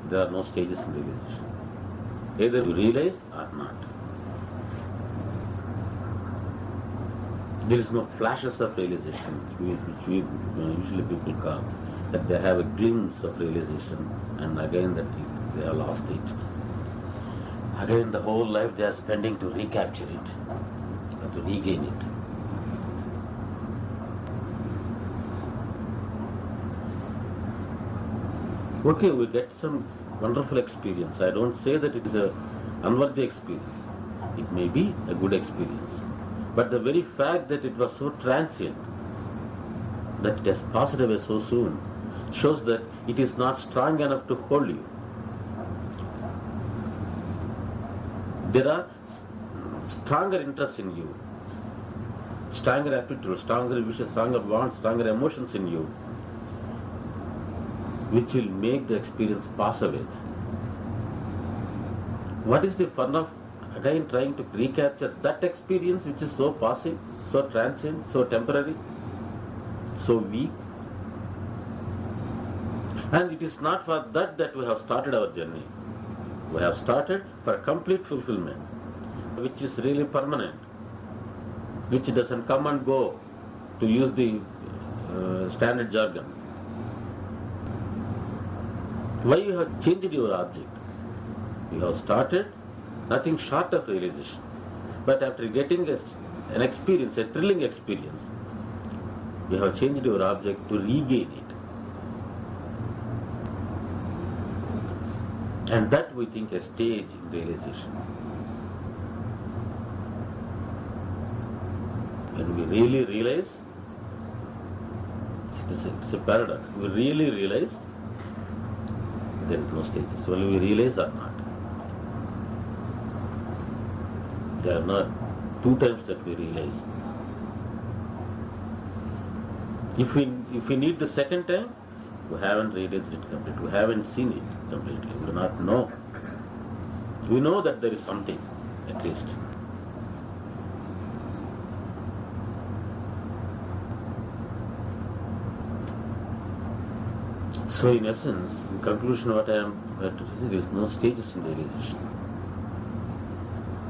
there are no stages in realization. Either you realize or not. There is no flashes of realization, which usually people call that they have a glimpse of realization, and again that they have lost it. Again, the whole life they are spending to recapture it, or to regain it. Okay, we get some wonderful experience. I don't say that it is an unworthy experience. It may be a good experience. But the very fact that it was so transient, that it has passed away so soon, shows that it is not strong enough to hold you. There are stronger interests in you, stronger aptitude, stronger wishes, stronger wants, stronger emotions in you, which will make the experience pass away. What is the fun of again trying to recapture that experience which is so passing, so transient, so temporary, so weak? And it is not for that we have started our journey. We have started for complete fulfillment, which is really permanent, which doesn't come and go, to use the standard jargon. Why you have changed your object? You have started nothing short of realization. But after getting an experience, a thrilling experience, you have changed your object to regain it. And that we think a stage in realization. When we really realize, it's a paradox. We really realize there is no stages. Will we realize or not? There are not two times that we realize. If we need the second time, we haven't realized it completely. We haven't seen it completely. We do not know. We know that there is something, at least. So in essence, in conclusion, what I am going to say, there is no stages in realization.